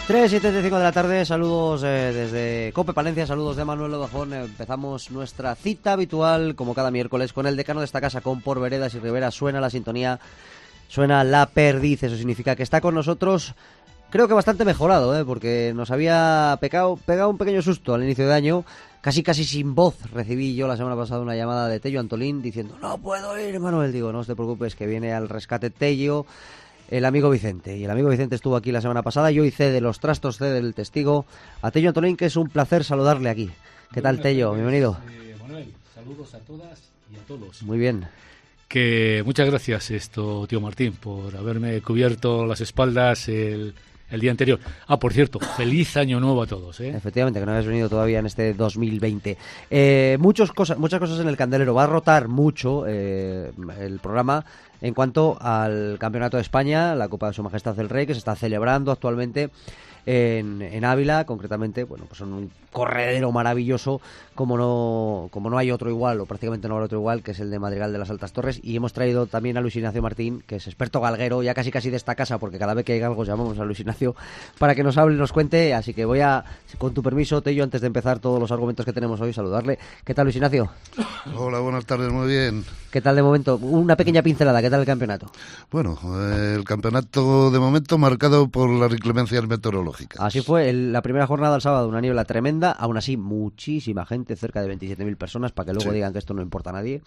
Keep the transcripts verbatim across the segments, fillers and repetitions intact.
tres y setenta y cinco de la tarde, saludos eh, desde Cope Palencia, saludos de Manuel Lodojón. Empezamos nuestra cita habitual, como cada miércoles, con el decano de esta casa, con Por Veredas y Rivera. Suena la sintonía, suena La Perdiz, eso significa que está con nosotros, creo que bastante mejorado, ¿eh? Porque nos había pecado, pegado un pequeño susto al inicio de año. Casi casi sin voz recibí yo la semana pasada una llamada de Tello Antolín diciendo: no puedo ir, Manuel. Digo, no te preocupes, que viene al rescate Tello, el amigo Vicente. Y el amigo Vicente estuvo aquí la semana pasada. Yo hice de los trastos, cede del testigo a Tello Antolín, que es un placer saludarle aquí. ¿Qué tal, Tello? Bienvenido. Eh, Manuel, saludos a todas y a todos. Muy bien. Que muchas gracias, esto, tío Martín, por haberme cubierto las espaldas el... el día anterior. Ah, por cierto, feliz año nuevo a todos, ¿eh? Efectivamente, que no habías venido todavía en este dos mil veinte. Eh, muchos cosas, muchas cosas en el candelero. Va a rotar mucho eh, el programa en cuanto al Campeonato de España, la Copa de Su Majestad el Rey, que se está celebrando actualmente en, en Ávila, concretamente. Bueno, pues en un corredero maravilloso, como no como no hay otro igual, o prácticamente no habrá otro igual, que es el de Madrigal de las Altas Torres. Y hemos traído también a Luis Ignacio Martín, que es experto galguero, ya casi casi de esta casa, porque cada vez que hay galgos llamamos a Luis Ignacio para que nos hable y nos cuente. Así que voy a, con tu permiso, Tello, antes de empezar todos los argumentos que tenemos hoy, saludarle. ¿Qué tal, Luis Ignacio? Hola, buenas tardes, muy bien. ¿Qué tal de momento? Una pequeña pincelada, ¿qué tal el campeonato? Bueno, eh, el campeonato de momento marcado por las inclemencias meteorológicas. Así fue, el, la primera jornada el sábado, una niebla tremenda, aún así muchísima gente, cerca de veintisiete mil personas, para que luego sí. digan que esto no importa a nadie.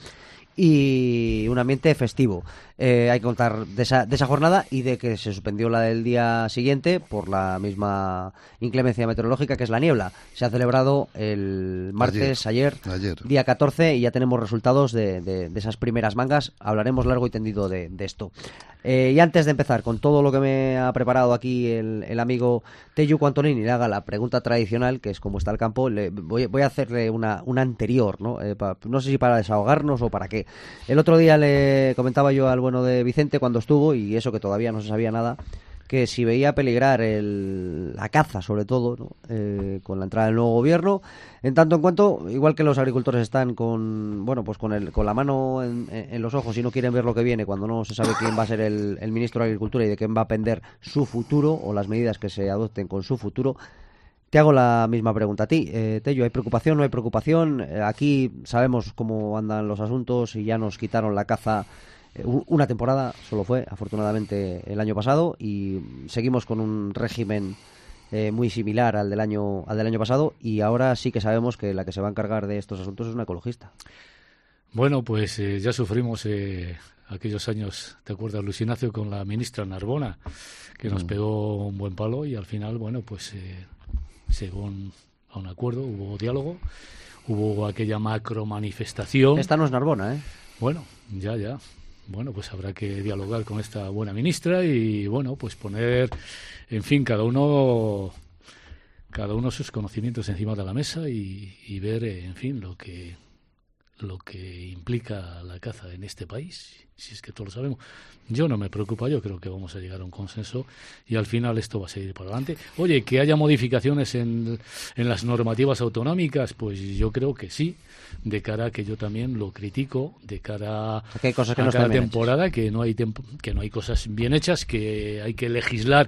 Y un ambiente festivo. Eh, hay que contar de esa, de esa jornada y de que se suspendió la del día siguiente por la misma inclemencia meteorológica, que es la niebla. Se ha celebrado el martes, ayer, ayer, ayer. día catorce, y ya tenemos resultados de, de, de esas primeras mangas. Hablaremos largo y tendido de, de esto. Eh, y antes de empezar con todo lo que me ha preparado aquí el, el amigo Tello Antolín, y le haga la pregunta tradicional, que es cómo está el campo, le voy, voy a hacerle una, una anterior, ¿no? Eh, pa, no sé si para desahogarnos o para qué. El otro día le comentaba yo al bueno de Vicente cuando estuvo, y eso que todavía no se sabía nada, que si veía peligrar el, la caza, sobre todo, ¿no? eh, con la entrada del nuevo gobierno, en tanto en cuanto, igual que los agricultores están con bueno pues con el con la mano en, en los ojos y no quieren ver lo que viene cuando no se sabe quién va a ser el, el ministro de Agricultura y de quién va a pender su futuro o las medidas que se adopten con su futuro. Te hago la misma pregunta a ti, eh, Tello. ¿Hay preocupación, no hay preocupación? Eh, aquí sabemos cómo andan los asuntos y ya nos quitaron la caza. Una temporada solo fue, afortunadamente, el año pasado, y seguimos con un régimen eh, muy similar al del año al del año pasado, y ahora sí que sabemos que la que se va a encargar de estos asuntos es una ecologista. Bueno, pues eh, ya sufrimos eh, aquellos años, ¿te acuerdas, Luis Ignacio, con la ministra Narbona, que nos mm. pegó un buen palo, y al final, bueno, pues eh, según a un acuerdo, hubo diálogo, hubo aquella macro manifestación. Esta no es Narbona, ¿eh? Bueno, ya, ya. Bueno, pues habrá que dialogar con esta buena ministra y, bueno, pues poner, en fin, cada uno cada uno sus conocimientos encima de la mesa y, y ver, en fin, lo que lo que implica la caza en este país, si es que todos lo sabemos. Yo no me preocupa, yo creo que vamos a llegar a un consenso y al final esto va a seguir por adelante. Oye, que haya modificaciones en, en las normativas autonómicas, pues yo creo que sí, de cara a que yo también lo critico, de cara a, hay cosas que a no cada temporada, que no hay tempo, que no hay cosas bien hechas, que hay que legislar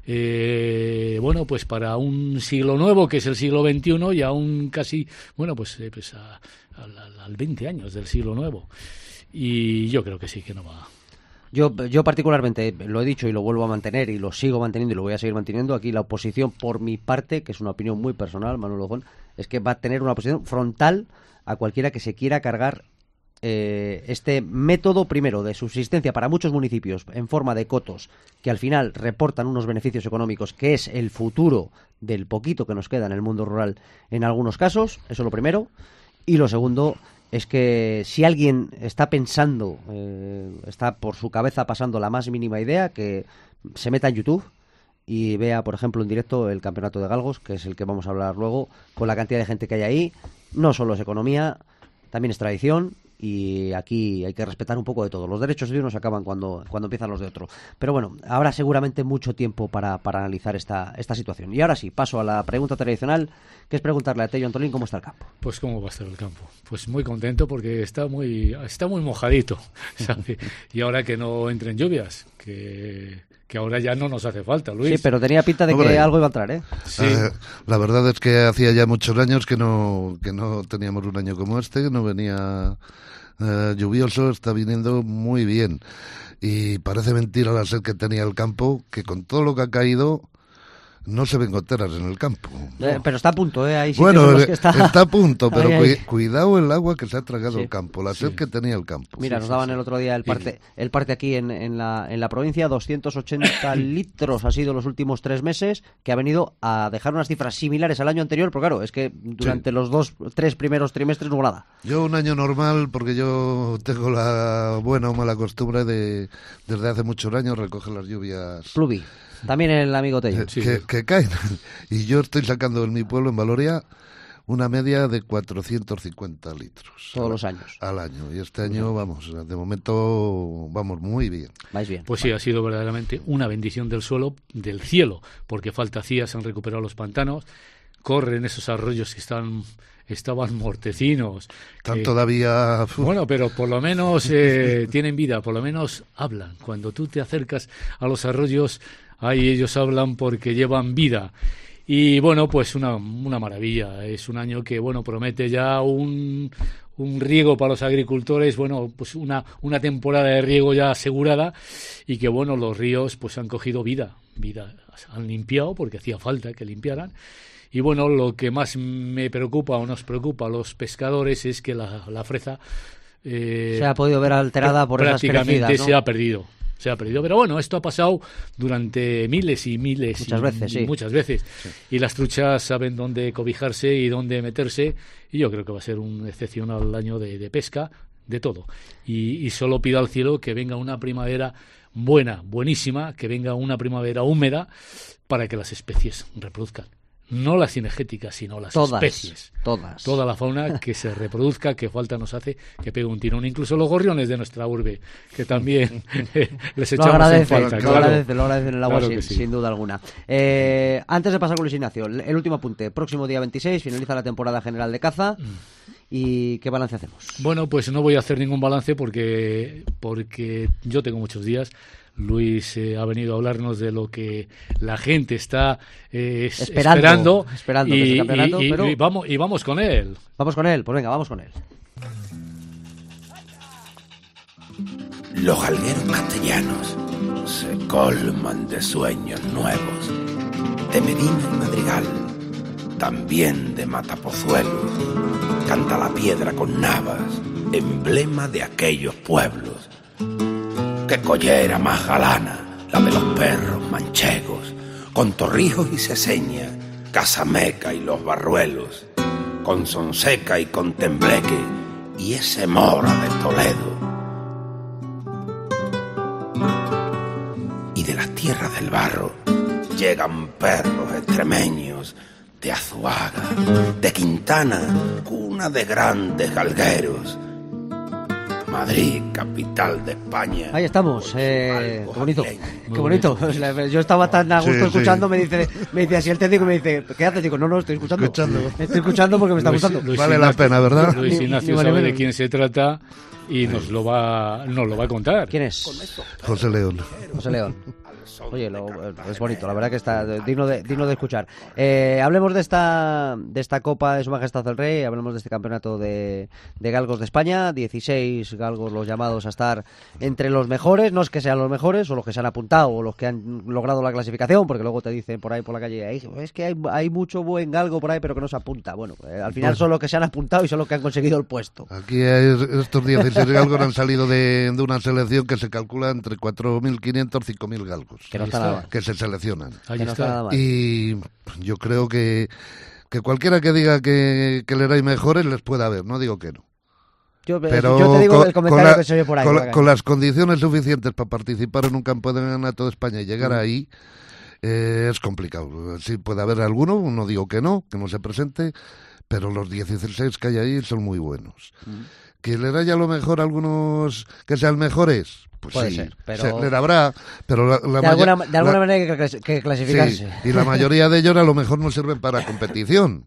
Eh, bueno, pues para un siglo nuevo, que es el siglo veintiuno, y aún casi, bueno, pues, eh, pues a, a, a, al veinte años del siglo nuevo. Y yo creo que sí, que no va. Yo, yo particularmente, lo he dicho y lo vuelvo a mantener, y lo sigo manteniendo y lo voy a seguir manteniendo. Aquí la oposición, por mi parte, que es una opinión muy personal, Manuel Lodojón, es que va a tener una oposición frontal a cualquiera que se quiera cargar Eh, este método, primero, de subsistencia para muchos municipios en forma de cotos, que al final reportan unos beneficios económicos, que es el futuro del poquito que nos queda en el mundo rural en algunos casos. Eso es lo primero. Y lo segundo es que si alguien está pensando, eh, está por su cabeza pasando la más mínima idea, que se meta en YouTube y vea, por ejemplo, en directo el campeonato de galgos, que es el que vamos a hablar luego, con la cantidad de gente que hay ahí. No solo es economía, también es tradición, y aquí hay que respetar un poco de todo. Los derechos de unos acaban cuando, cuando empiezan los de otro. Pero bueno, habrá seguramente mucho tiempo para, para analizar esta, esta situación. Y ahora sí, paso a la pregunta tradicional, que es preguntarle a Tello Antolín cómo está el campo. Pues cómo va a estar el campo. Pues muy contento porque está muy está muy mojadito, ¿sabe? Y ahora que no entren lluvias, que, que ahora ya no nos hace falta, Luis. Sí, pero tenía pinta de Hombre, que algo iba a entrar, ¿eh? Sí. Eh, la verdad es que hacía ya muchos años que no, que no teníamos un año como este, que no venía eh, lluvioso, está viniendo muy bien. Y parece mentira la sed que tenía el campo, que con todo lo que ha caído no se ven goteras en el campo. Eh, pero está a punto, ¿eh? Hay sitios Bueno, en los eh, que está... está a punto, pero Ahí, ahí. cui- cuidado el agua que se ha tragado Sí. el campo, la sed Sí. que tenía el campo. Mira, Sí, nos sí, daban sí. el otro día el parte, el parte aquí en, en, la, en la provincia, doscientos ochenta litros ha sido los últimos tres meses, que ha venido a dejar unas cifras similares al año anterior, pero claro, es que durante Sí. los dos, tres primeros trimestres no hubo nada. Yo un año normal, porque yo tengo la buena o mala costumbre de, desde hace muchos años, recoger las lluvias Pluvi, también el amigo Tello. eh, Sí. que, que caen. Y yo estoy sacando en mi pueblo, en Valoria, una media de cuatrocientos cincuenta litros. Todos al- los años. Al año. Y este año, vamos, de momento vamos muy bien. Vais bien. Pues sí, ha sido verdaderamente una bendición del suelo, del cielo, porque falta hacía, se han recuperado los pantanos, corren esos arroyos que están estaban mortecinos. Están que- todavía... uf, Bueno, pero por lo menos eh, tienen vida, por lo menos hablan. Cuando tú te acercas a los arroyos, ahí ellos hablan porque llevan vida. Y bueno, pues una, una maravilla. Es un año que, bueno, promete ya un, un riego para los agricultores, bueno, pues una, una temporada de riego ya asegurada y que, bueno, los ríos pues han cogido vida, vida, han limpiado porque hacía falta que limpiaran. Y bueno, lo que más me preocupa o nos preocupa a los pescadores es que la, la fresa eh, Se ha podido ver alterada por esas prácticamente crecidas, ¿no? se ha perdido. Se ha perdido, pero bueno, esto ha pasado durante miles y miles Muchas y, veces, sí. y muchas veces. Y las truchas saben dónde cobijarse y dónde meterse, y yo creo que va a ser un excepcional año de, de pesca, de todo. Y, y solo pido al cielo que venga una primavera buena, buenísima, que venga una primavera húmeda para que las especies reproduzcan. No las cinegéticas, sino las Todas, especies. todas. Toda la fauna que se reproduzca, que falta nos hace, que pegue un tirón. Incluso los gorriones de nuestra urbe, que también eh, les Lo echamos en agradecen, falta. lo claro. agradecen, lo agradecen el agua Claro sin, que sí. sin duda alguna. Eh, antes de pasar con Luis Ignacio, el, el último apunte. Próximo día veintiséis finaliza la temporada general de caza. ¿Y qué balance hacemos? Bueno, pues no voy a hacer ningún balance porque, porque yo tengo muchos días. Luis eh, ha venido a hablarnos de lo que la gente está eh, es- Esperando, esperando, esperando y, que ese campeonato, y- y- pero- y vamos, y vamos con él. Vamos con él, pues venga, vamos con él. Los galgueros castellanos se colman de sueños nuevos, de Medina y Madrigal, también de Matapozuelos. Canta la piedra con navas, emblema de aquellos pueblos. Qué collera más galana, la de los perros manchegos, con Torrijos y Seseña, Casameca y los Barruelos, con Sonseca y con Tembleque y ese Mora de Toledo. Y de las tierras del barro llegan perros extremeños de Azuaga, de Quintana, cuna de grandes galgueros. Madrid, capital de España. Ahí estamos, eh, Algo qué bonito, jaleño. qué Muy bonito. bonito. Yo estaba tan a gusto Sí, sí. escuchando, me dice, me dice así el técnico, me dice, ¿qué haces? Digo, no, no, estoy escuchando. Escuchando. Estoy escuchando porque me está Luis- gustando. Luis Vale la Ignacio- pena, ¿verdad? Luis Ni- Ignacio ni vale sabe de menos. quién se trata y nos lo va, nos lo va a contar. ¿Quién es? José León. José León. Oye, lo- es bonito, la verdad que está digno de, digno de escuchar. Eh, hablemos de esta de esta Copa de Su Majestad el Rey, hablemos de este campeonato de, de galgos de España, dieciséis galgos los llamados a estar entre los mejores, no es que sean los mejores, o los que se han apuntado, o los que han logrado la clasificación, porque luego te dicen por ahí por la calle, "Ay, es que hay, hay mucho buen galgo por ahí, pero que no se apunta". Bueno, eh, al final Bueno. son los que se han apuntado y son los que han conseguido el puesto. Aquí hay- estos dieciséis galgos han salido de, de una selección que se calcula entre cuatro mil quinientos y cinco mil galgos. Que no Ahí está está. nada mal. Que se seleccionan. Ahí Que no está está. nada mal. Y yo creo que, que cualquiera que diga que, que le hay mejores les puede haber, no digo que no. Yo, Pero yo te digo con- el comentario con la- que se oye por ahí. con, por la- la con calle. las condiciones suficientes para participar en un campeonato de España y llegar ahí, eh, es complicado. Sí, puede haber alguno, no digo que no, que no se presente, pero los dieciséis que hay ahí son muy buenos. Que le haya a lo mejor algunos que sean mejores, pues Puede sí, ser, pero- se- le habrá, pero la, la De maya- alguna, de alguna la- manera hay que, clas- que sí, clasificarse. y la mayoría de ellos a lo mejor no sirven para competición.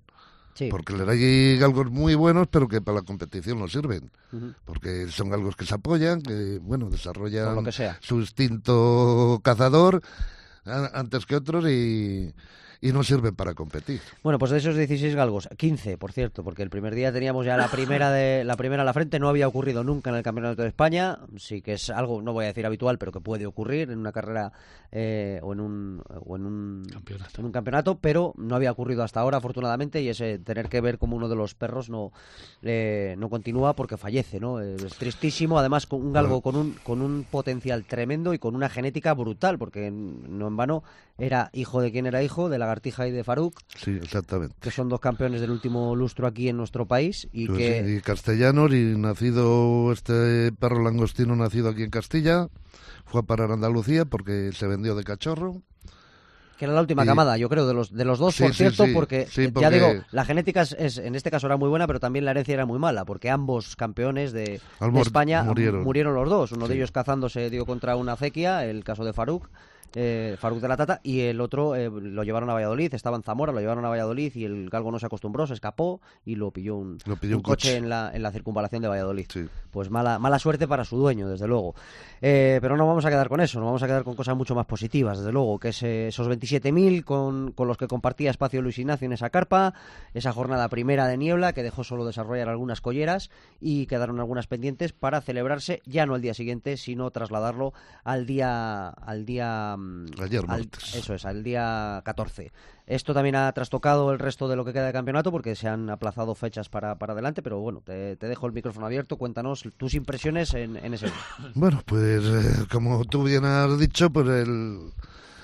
Sí. Porque hay galgos muy buenos, pero que para la competición no sirven. Uh-huh. Porque son galgos que se apoyan, que bueno desarrollan lo que sea. su instinto cazador a, antes que otros y... y no sirven para competir. Bueno, pues de esos dieciséis galgos, quince, por cierto, porque el primer día teníamos ya la primera de la primera a la frente, no había ocurrido nunca en el Campeonato de España, sí que es algo, no voy a decir habitual, pero que puede ocurrir en una carrera eh, o en un o en un campeonato. en un campeonato, pero no había ocurrido hasta ahora, afortunadamente, y ese tener que ver como uno de los perros no eh, no continúa porque fallece, ¿no? Es tristísimo, además con un galgo con un con un potencial tremendo y con una genética brutal, porque no en vano era hijo de quien era hijo, de la Lagartija y de Faruk, sí, exactamente, que son dos campeones del último lustro aquí en nuestro país y pues que sí, y castellanos, y nacido este perro langostino nacido aquí en Castilla, fue a parar a Andalucía porque se vendió de cachorro. Que era la última y... camada, yo creo, de los de los dos, sí, por sí, cierto, sí, porque, sí, porque ya digo, la genética es, es, en este caso era muy buena, pero también la herencia era muy mala, porque ambos campeones de, de España murieron. murieron los dos. Uno sí. de ellos cazándose dio contra una acequia, el caso de Faruk. Eh, Faruk de la Tata, y el otro eh, lo llevaron a Valladolid, estaba en Zamora, lo llevaron a Valladolid y el galgo no se acostumbró, se escapó y lo pilló un, lo pilló un, un coche, coche en la, en la circunvalación de Valladolid. Sí. Pues mala, mala suerte para su dueño, desde luego. Eh, pero no vamos a quedar con eso, nos vamos a quedar con cosas mucho más positivas, desde luego, que es eh, esos veintisiete mil con, con los que compartía espacio Luis Ignacio en esa carpa, esa jornada primera de niebla que dejó solo desarrollar algunas colleras y quedaron algunas pendientes para celebrarse ya no el día siguiente, sino trasladarlo al día... al día Ayer, al, eso es, al día catorce. Esto también ha trastocado el resto de lo que queda de campeonato porque se han aplazado fechas para, para adelante, pero bueno, te, te dejo el micrófono abierto, cuéntanos tus impresiones en, en ese día. Bueno, pues eh, como tú bien has dicho, pues el,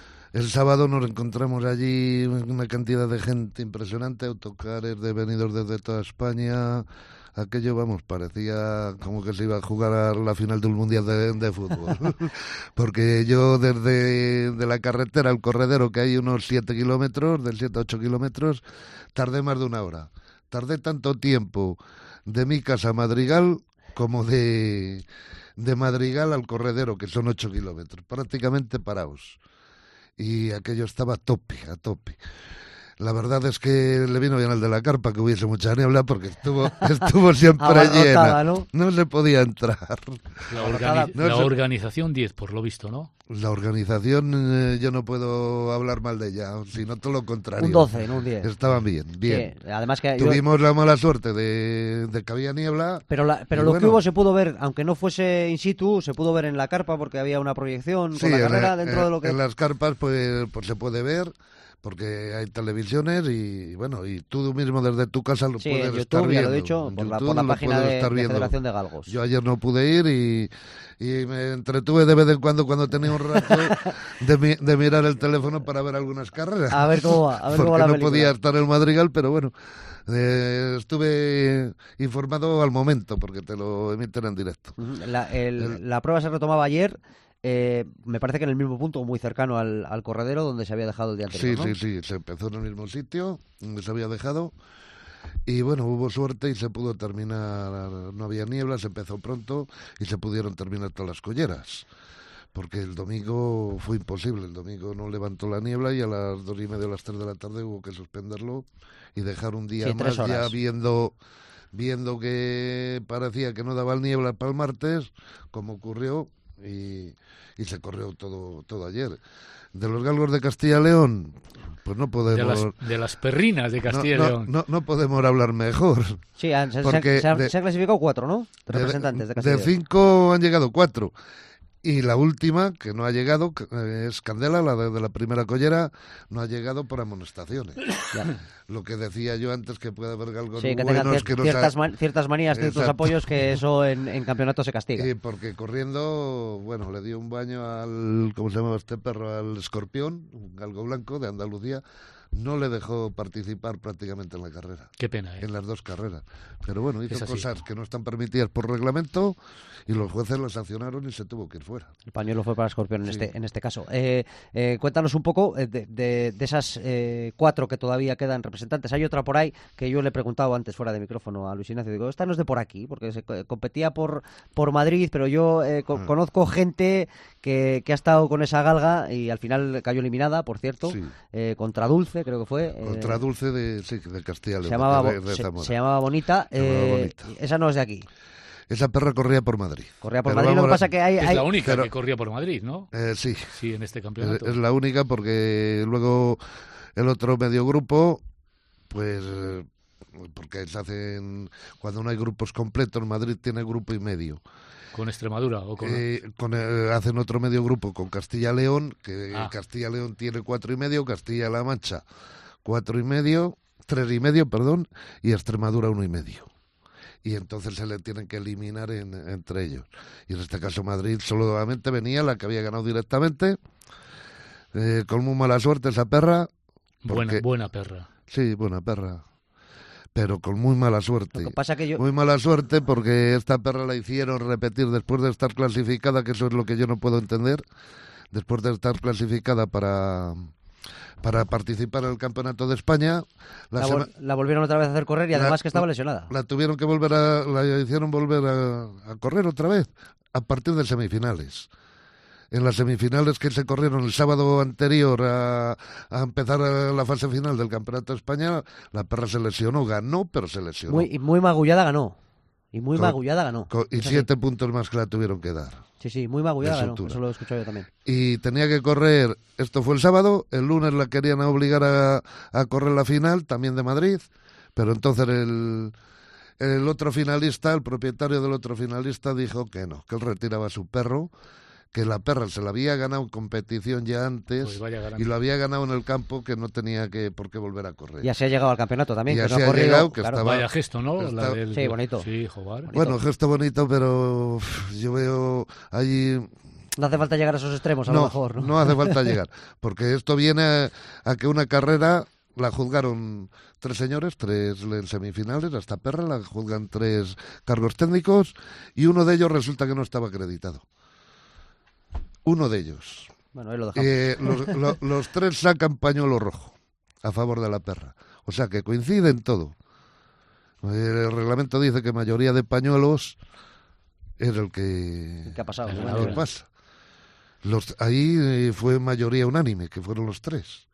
el sábado nos encontramos allí una cantidad de gente impresionante, autocares de venidos desde toda España. Aquello, vamos, parecía como que se iba a jugar a la final de un mundial de, de fútbol. Porque yo desde de la carretera al corredero, que hay unos siete kilómetros, del siete a ocho kilómetros, tardé más de una hora. Tardé tanto tiempo de mi casa a Madrigal como de, de Madrigal al corredero, que son ocho kilómetros, prácticamente parados. Y aquello estaba a tope, a tope. La verdad es que le vino bien al de la carpa que hubiese mucha niebla porque estuvo estuvo siempre llena. ¿no? No se podía entrar. La, organi no la se... organización diez, por lo visto, ¿no? La organización, eh, yo no puedo hablar mal de ella, sino todo lo contrario. Un doce, no un diez. Estaban bien, bien. Sí, además que Tuvimos yo... la mala suerte de, de que había niebla. Pero, la, pero lo bueno, que hubo se pudo ver, aunque no fuese in situ, se pudo ver en la carpa porque había una proyección sí, con la carrera en, dentro en, de lo que... en las carpas pues, pues se puede ver. Porque hay televisiones y bueno, y tú mismo desde tu casa lo sí, puedes YouTube, estar viendo. Ya lo he dicho, por, la, por la página de, de Federación de Galgos. Yo ayer no pude ir y, y me entretuve de vez en cuando cuando tenía un rato de, mi, de mirar el teléfono para ver algunas carreras. A ver cómo va, a ver porque cómo va la no película. Podía estar en Madrigal, pero bueno, eh, estuve informado al momento porque te lo emiten en directo. La, el, el, la prueba se retomaba ayer. Eh, me parece que en el mismo punto, muy cercano al, al corredero donde se había dejado el día anterior, sí, ¿no? sí, sí, se empezó en el mismo sitio donde se había dejado y bueno, hubo suerte y se pudo terminar, no había niebla, se empezó pronto y se pudieron terminar todas las colleras porque el domingo fue imposible, el domingo no levantó la niebla y a las dos y media o las tres de la tarde hubo que suspenderlo y dejar un día sí, más ya viendo... viendo que parecía que no daba niebla para el martes, como ocurrió, y, y se corrió todo todo ayer. De los galgos de Castilla y León, pues no podemos... De las, de las perrinas de Castilla no, y León. No, no, no podemos hablar mejor. Sí, han, se, se, se, de, se han clasificado cuatro, ¿no? Representantes de, de Castilla y León. De cinco han llegado cuatro. Y la última, que no ha llegado, es Candela, la de, de la primera collera, no ha llegado por amonestaciones. Ya. Lo que decía yo antes, que puede haber galgos sí, que buenos... que no ciertas, sa... man, ciertas manías, ciertos Exacto. apoyos, que eso en, en campeonato se castiga. Y porque corriendo, bueno, le dio un baño al... ¿Cómo se llama este perro? Al escorpión, un galgo blanco de Andalucía. No le dejó participar prácticamente en la carrera. Qué pena, ¿eh? En las dos carreras. Pero bueno, hizo cosas que no están permitidas por reglamento y los jueces lo sancionaron y se tuvo que ir fuera. El pañuelo fue para Escorpión en, sí. este, en este caso. Eh, eh, cuéntanos un poco de, de, de esas eh, cuatro que todavía quedan representantes. Hay otra por ahí que yo le he preguntado antes fuera de micrófono a Luis Ignacio. Digo, esta no es de por aquí, porque se competía por, por Madrid, pero yo eh, co- ah. conozco gente que, que ha estado con esa galga y al final cayó eliminada, por cierto, sí. eh, contra Dulce. Dulce, creo que fue. Contra eh, Dulce de, sí, de Castilla y León. se llamaba, de, de se, Zamora. se llamaba Bonita. Se llamaba eh, Bonita. Esa no es de aquí. Esa perra corría por Madrid. Corría por Pero Madrid, lo que vamos a- pasa que hay... Es hay- la única pero- que corría por Madrid, ¿no? Eh, sí, Sí, en este es, campeonato. es la única porque luego el otro medio grupo, pues eh, porque se hacen cuando no hay grupos completos, Madrid tiene grupo y medio. Con Extremadura o con... Eh, con, eh, hacen otro medio grupo con Castilla-León, que Ah. Castilla-León tiene cuatro y medio, Castilla-La Mancha cuatro y medio, tres y medio, perdón, y Extremadura uno y medio. Y entonces se le tienen que eliminar en- entre ellos. Y en este caso Madrid solamente venía la que había ganado directamente, eh, con muy mala suerte esa perra. buena, porque- buena perra. Sí, buena perra, pero con muy mala suerte. Lo que pasa que yo... Muy mala suerte porque esta perra la hicieron repetir después de estar clasificada, que eso es lo que yo no puedo entender, después de estar clasificada para, para participar en el Campeonato de España, la, La, sema- vol- la volvieron otra vez a hacer correr y la- además que estaba lesionada. la tuvieron que volver a, la hicieron volver a, a correr otra vez a partir de semifinales. En las semifinales que se corrieron el sábado anterior a, a empezar la fase final del Campeonato de España, la perra se lesionó, ganó, pero se lesionó. Muy, y muy magullada ganó. Y muy Con- magullada ganó. Co- y Es así. siete puntos más que la tuvieron que dar. Sí, sí, muy magullada de ganó. sutura. Eso lo he escuchado yo también. Y tenía que correr, esto fue el sábado, el lunes la querían obligar a, a correr la final, también de Madrid, pero entonces el, el otro finalista, el propietario del otro finalista dijo que no, que él retiraba a su perro, que la perra se la había ganado en competición ya antes Pues vaya garante. y lo había ganado en el campo, que no tenía que por qué volver a correr. Y así ha llegado al campeonato también. Y que no así ha ha corrido, llegado, que claro. estaba- Vaya gesto, ¿no? La está- del- Sí, bonito. Sí, joder. Bueno, gesto bonito, pero uf, yo veo allí... No hace falta llegar a esos extremos, a no, lo mejor. ¿no? no hace falta llegar, porque esto viene a, a que una carrera la juzgaron tres señores, tres en semifinales, a esta perra la juzgan tres cargos técnicos y uno de ellos resulta que no estaba acreditado. Uno de ellos. Bueno, ahí lo dejamos. Eh, los, lo- los tres sacan pañuelo rojo a favor de la perra. O sea que coinciden todo. El reglamento dice que mayoría de pañuelos es el que... ¿Qué ha pasado? el ¿Qué ganador. ¿Qué pasa? Los, ahí eh, fue mayoría unánime, que fueron los tres.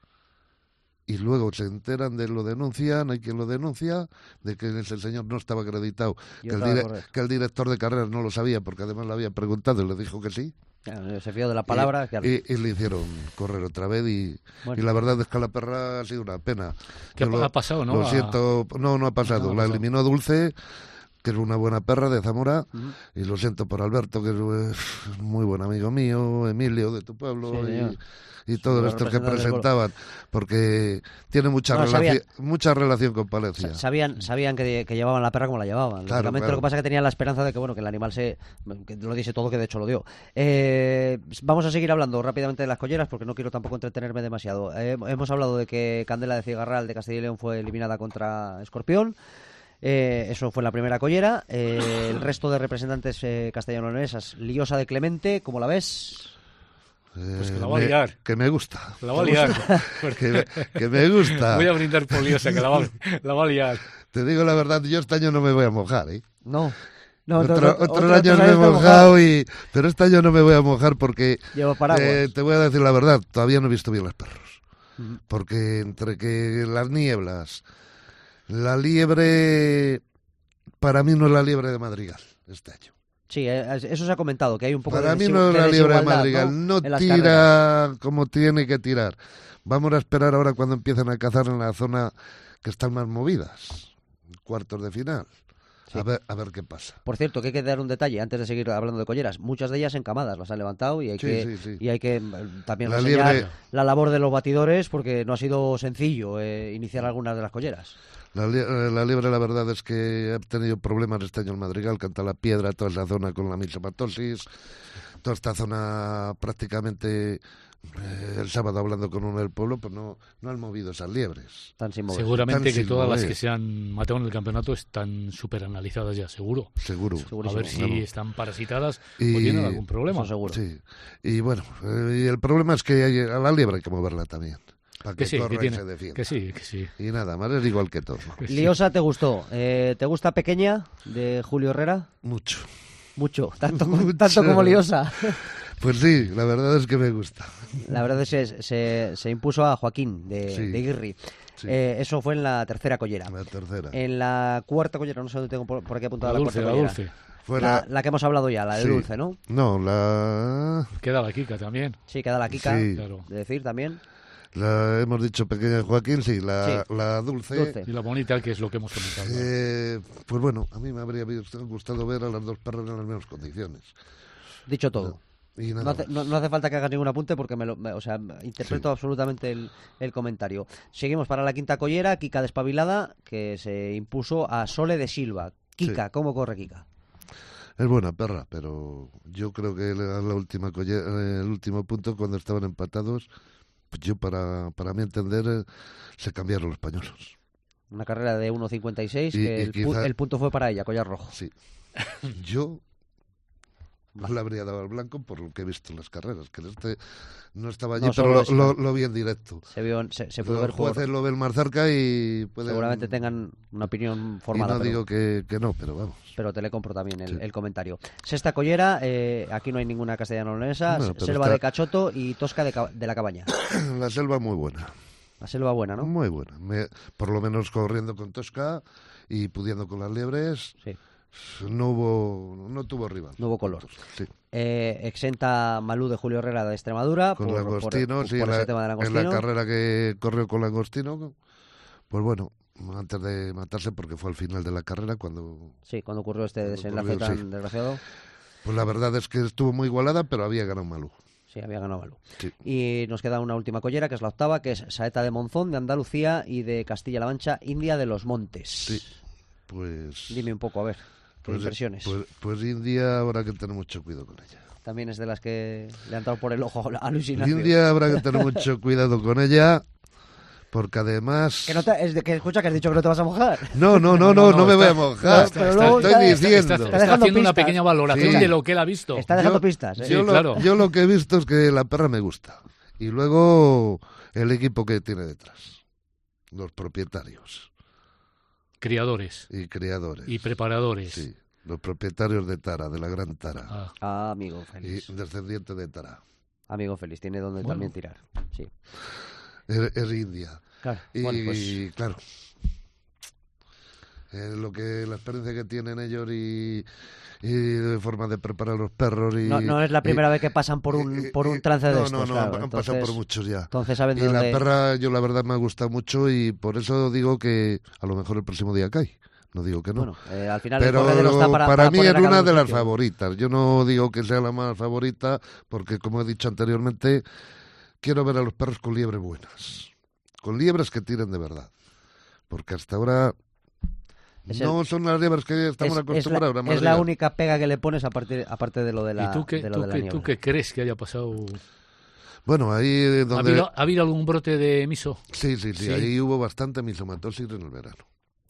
Y luego se enteran de lo denuncian, hay quien lo denuncia, de que ese señor no estaba acreditado, Y que el, otra vez dire- correr. que el director de carreras no lo sabía, porque además le había preguntado y le dijo que sí. Ya, se fió de la palabra. y, claro. y- y le hicieron correr otra vez y, Bueno. y la verdad es que a la perra ha sido una pena. ¿Qué Yo ha pasado, no? Lo A- siento, no, no ha pasado. No, ha la pasado. eliminó Dulce, que es una buena perra de Zamora, Ujú. y lo siento por Alberto, que es eh, muy buen amigo mío, Emilio de tu pueblo, Sí, señor. y, y todos Los estos que representantes del presentaban, porque tiene mucha, No, relación, sabían- mucha relación con Palencia. Sa- Sabían, sabían que, que llevaban la perra como la llevaban. Claro, Lógicamente, claro. lo que pasa es que tenían la esperanza de que bueno que el animal se que lo diese todo, que de hecho lo dio. Eh, vamos a seguir hablando rápidamente de las colleras porque no quiero tampoco entretenerme demasiado. Eh, hemos hablado de que Candela de Cigarral de Castilla y León fue eliminada contra Escorpión. Eh, eso fue en la primera collera. Eh, el resto de representantes eh, castellano-leonesas, Liosa de Clemente, ¿cómo la ves? Pues que Eh, la va a me- liar. Que me gusta. La va a liar. Que, me- que me gusta. Voy a brindar por Liosa, que la va, la va a liar. Te digo la verdad, yo este año no me voy a mojar, ¿eh? No. No, Otro- no, no, otros otro- años otros me he años te has mojado, y, pero este año no me voy a mojar porque Llevo paraguas. eh, te voy a decir la verdad, todavía no he visto bien los perros. Ujú. Porque entre que las nieblas, la liebre, para mí no es la liebre de Madrigal este año. Sí, eh, eso se ha comentado, que hay un poco Para de mí desi- no es de la liebre de desigualdad, Madrigal, no, En las carreras. tira como tiene que tirar. Vamos a esperar ahora cuando empiecen a cazar en la zona que están más movidas, cuartos de final. Sí. A ver, a ver qué pasa. Por cierto, que hay que dar un detalle antes de seguir hablando de colleras. Muchas de ellas encamadas las han levantado y hay Sí, que sí, sí. y hay que eh, también La reseñar liebre- la labor de los batidores porque no ha sido sencillo eh, iniciar algunas de las colleras. La, li- eh, la liebre, la verdad es que ha tenido problemas este año en Madrigal, Canta la Piedra, toda esa zona con la misomatosis, toda esta zona prácticamente, eh, el sábado hablando con uno del pueblo, pues no, no han movido esas liebres. Tan sin mover. Seguramente Tan que sin todas las mover. que se han matado en el campeonato están súper analizadas ya, seguro. Seguro. Segurísimo. A ver si Vamos. están parasitadas Y- o tienen algún problema. Eso seguro. Sí. Y bueno, eh, y el problema es que hay- a la liebre hay que moverla también, para que, Que sí, corra que y tiene, se defienda. que sí, que sí. Y nada más, es igual que todo. Liosa, ¿te gustó? Eh, ¿Te gusta Pequeña de Julio Herrera? Mucho. Mucho, tanto, como- Mucho. tanto como Liosa. Pues sí, la verdad es que me gusta. La verdad es que se, se, se impuso a Joaquín de, Sí. de Guirri. Sí. Eh, eso fue en la tercera collera. La tercera. En la cuarta collera, no sé dónde tengo por, por aquí apuntada La la, dulce, cuarta la collera. dulce. Fue La, la- la que hemos hablado ya, la de Sí. dulce, ¿no? No, la... Queda la Kika también. Sí, queda la Kika, Sí. Claro. de decir también. la hemos dicho pequeña de Joaquín, sí, la, Sí. la dulce. Dulce. Y la bonita, que es lo que hemos comentado. Eh, pues bueno, a mí me habría gustado ver a las dos perras en las mismas condiciones. Dicho todo. Y nada No hace, más. no- no hace falta que hagas ningún apunte porque me lo, me- o sea, interpreto Sí. absolutamente el, el comentario. Seguimos para la quinta collera, Kika Despabilada, que se impuso a Sole de Silva. Kika, Sí. ¿cómo corre Kika? Es buena perra, pero yo creo que la, la última colle- eh, el último punto, cuando estaban empatados, pues yo para, para mi entender, eh, se cambiaron los pañuelos. Una carrera de uno cincuenta y seis, Y- que y el, pu- quizá- el punto fue para ella, collar rojo. Sí. Yo no le habría dado al blanco por lo que he visto en las carreras, que este no estaba allí, No, pero solo lo, eso. lo- lo vi en directo. Se, vio, se, se pudo Los ver por... jueces lo ven más cerca y pueden... Seguramente tengan una opinión Y formada, no pero, digo que, que no, pero vamos. pero te le compro también el, Sí. el comentario. Sexta collera, eh, aquí no hay ninguna castellano-leonesa, Bueno, pero Selva está- de Cachoto y Tosca de, Ca- de la Cabaña. La selva muy buena. La selva buena, ¿no? Muy buena. Me- por lo menos corriendo con Tosca y pudiendo con las liebres, Sí. no hubo, no tuvo rival. No hubo color. Sí. Eh, exenta Malú de Julio Herrera de Extremadura Con por, Langostino, por- sí, por en ese la, tema de en Langostino. la carrera que corrió con Langostino, pues bueno, antes de matarse, porque fue al final de la carrera, cuando, Sí, cuando ocurrió este Cuando desenlace ocurrió, tan sí. desgraciado, pues la verdad es que estuvo muy igualada, pero había ganado Malú. sí, había ganado Malú. Sí. Y nos queda una última collera, que es la octava, que es Saeta de Monzón, de Andalucía, y de Castilla-La Mancha, India de los Montes. Sí, pues... Dime un poco, a ver, qué pues, impresiones. Pues, pues India habrá que tener mucho cuidado con ella. También es de las que le han dado por el ojo a Luis Ignacio. India habrá que tener mucho cuidado con ella, porque además... Que, no te, es de, que escucha que has dicho que no te vas a mojar. No, no, no, no, no, me voy a está- mojar. está- pero luego Estoy está- diciendo. Está, Está está dejando haciendo una pistas. pequeña valoración Sí. de lo que él ha visto. Está dejando Yo- pistas. ¿eh? Sí, Yo, lo, claro. yo lo que he visto es que la perra me gusta. Y luego el equipo que tiene detrás. Los propietarios Criadores y criadores. y preparadores. Sí, los propietarios de Tara, de la gran Tara. Ah, Ah, amigo Y feliz. descendiente de Tara. Amigo feliz, tiene donde Bueno. también tirar. Sí. Es, es India. Claro. Y Bueno, pues claro, eh, lo que la experiencia que tienen ellos y, y de forma de preparar los perros y no, no es la primera y- vez que pasan por un, y- por un y- trance de no, estos. no, no, claro. han Entonces, pasado por muchos ya. entonces saben Y de la dónde... perra, yo la verdad me ha gustado mucho y por eso digo que a lo mejor el próximo día cae. No digo que no. Bueno, eh, al final el Pero corredero está para, para, para mí poner es a cada una uno de en las sitio. favoritas. Yo no digo que sea la más favorita porque, como he dicho anteriormente, quiero ver a los perros con liebres buenas. Con liebres que tiren de verdad. Porque hasta ahora Es no el- son las liebres que estamos Es, es acostumbrados la, a es la madrigar. única pega que le pones aparte, aparte de lo de la, ¿Y tú qué, de lo tú, de la qué, niebla. tú qué crees que haya pasado? Bueno, ahí eh, ¿Ha, donde... habido, ¿Ha habido algún brote de miso? Sí, sí, sí, Sí. ahí hubo bastante misomatosis en el verano.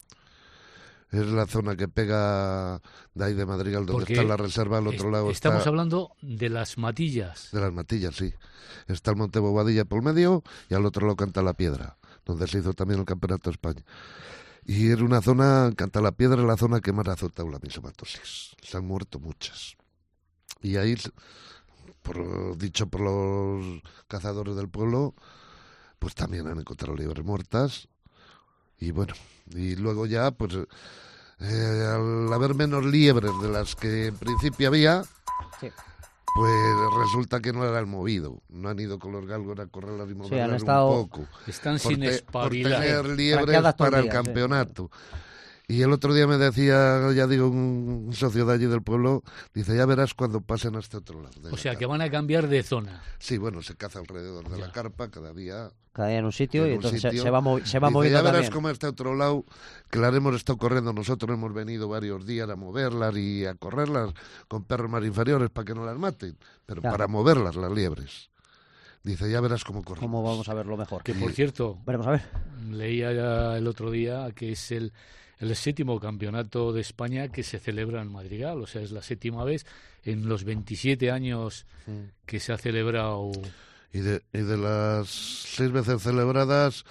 Es la zona que pega de ahí de Madrigal, donde Porque está la reserva, al otro Es- lado Estamos está hablando de las matillas. de las Matillas, sí. Está el Monte Bobadilla por medio y al otro lado Canta la Piedra, donde se hizo también el Campeonato de España. Y era una zona, Canta la Piedra, la zona que más ha azotado la misomatosis. Se han muerto muchas. Y ahí, por, dicho por los cazadores del pueblo, pues también han encontrado liebres muertas. Y bueno, y luego ya, pues, eh, al haber menos liebres de las que en principio había, Sí. pues resulta que no era el movido. No han ido con los galgos a correrlas y moverlas han estado- un poco. Están Por, sin te- por espabilar. tener liebres Franqueadas todo el para el día, sí. campeonato. Y el otro día me decía, ya digo, un socio de allí del pueblo, dice, ya verás cuando pasen a este otro lado. de O la sea, que carpa". van a cambiar de zona. Sí, bueno, se caza alrededor de Ya. la carpa cada día. Cada día en un sitio En y un entonces se- sitio. Se, va, movi- se va Dice, moviendo ya verás también. cómo este otro lado, que las hemos estado corriendo nosotros, hemos venido varios días a moverlas y a correrlas con perros más inferiores para que no las maten, pero Ya. para moverlas, las liebres. Dice, ya verás cómo corren. ¿Cómo vamos a verlo mejor? Que, por cierto, Veremos a ver. leía ya el otro día que es el, el séptimo campeonato de España que se celebra en Madrigal. O sea, es la séptima vez en los veintisiete años que se ha celebrado. Y de, y de las seis veces celebradas,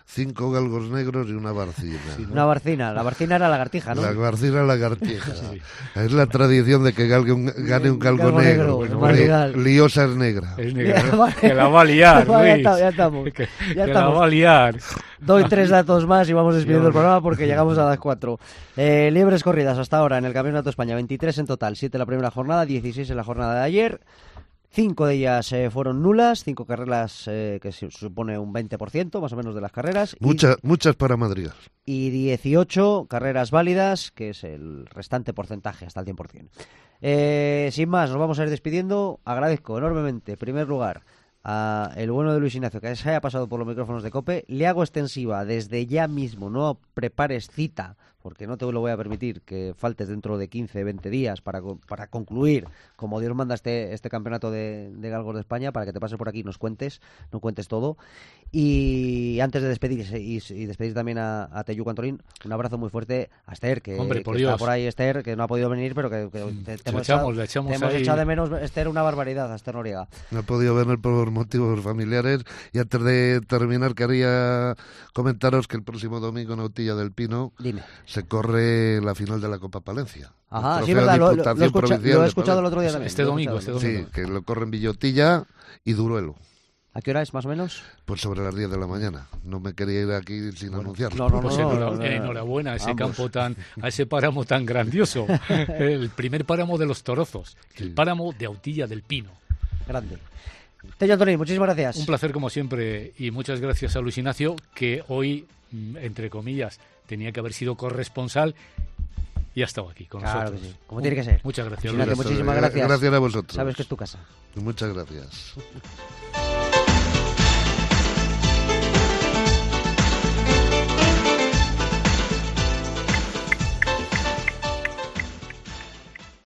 cinco galgos negros y una barcina. Sí, ¿no? Una barcina. La barcina era lagartija, ¿no? La barcina lagartija. Sí. Es la tradición de que galgue un- gane un galgo, Galgo negro, negro. bueno, Li- Madrigal. Liosa es negra. Es negra, ¿no? Vale. Que la va a liar, Vale, ya Luis. está- ya estamos, Que, ya que estamos. la va a liar. Doy tres datos más y vamos despidiendo el hombre. programa porque llegamos a las cuatro. Eh, liebres corridas hasta ahora en el Campeonato de España, veintitrés en total, siete en la primera jornada, dieciséis en la jornada de ayer. Cinco de ellas eh, fueron nulas, cinco carreras eh, que se supone un veinte por ciento más o menos de las carreras. y- Muchas, muchas para Madrid. y dieciocho carreras válidas, que es el restante porcentaje, hasta el cien por ciento. Eh, sin más, nos vamos a ir despidiendo. Agradezco enormemente, en primer lugar, a el bueno de Luis Ignacio, que se haya pasado por los micrófonos de COPE. Le hago extensiva desde ya mismo, no prepares cita, porque no te lo voy a permitir que faltes dentro de quince, veinte días para, co- para concluir, como Dios manda, este, este campeonato de, de galgos de España, para que te pases por aquí y nos cuentes, no cuentes todo. Y antes de despedirse y, y despedir también a, a Teyuco Antolín, un abrazo muy fuerte a Esther, que, Hombre, por que está Dios. por ahí, Esther, que no ha podido venir, pero que, que te, te Le hemos, echamos, echado, le echamos te hemos ahí. echado de menos, Esther, una barbaridad, a Esther Noriega. No he podido venir por motivos familiares. Y antes de terminar, quería comentaros que el próximo domingo en Autilla del Pino Dime. se corre la final de la Copa Palencia. Ajá, El sí, trofeo verdad, lo, lo- Diputación lo he escucha- Provincial lo he de escuchado el Palencia. otro día también. Este lo he domingo, escuchado. este Sí, domingo. que lo corre en Villotilla y Duruelo. ¿A qué hora es, más o menos? Pues sobre las diez de la mañana. No me quería ir aquí sin anunciarlo. no, no, Pues no, enhora- no, no. enhorabuena a ese Vamos. campo tan, a ese páramo tan grandioso. El primer páramo de los Torozos, el Sí. páramo de Autilla del Pino. Grande. Tello Antolín, muchísimas gracias. Un placer como siempre y muchas gracias a Luis Ignacio, que hoy, mm, entre comillas, tenía que haber sido corresponsal y ha estado aquí con Claro nosotros. que sí, como tiene que ser. Muchas gracias, Ignacio, Luis. muchísimas gracias. Gracias a vosotros. Sabes que es tu casa. Muchas gracias.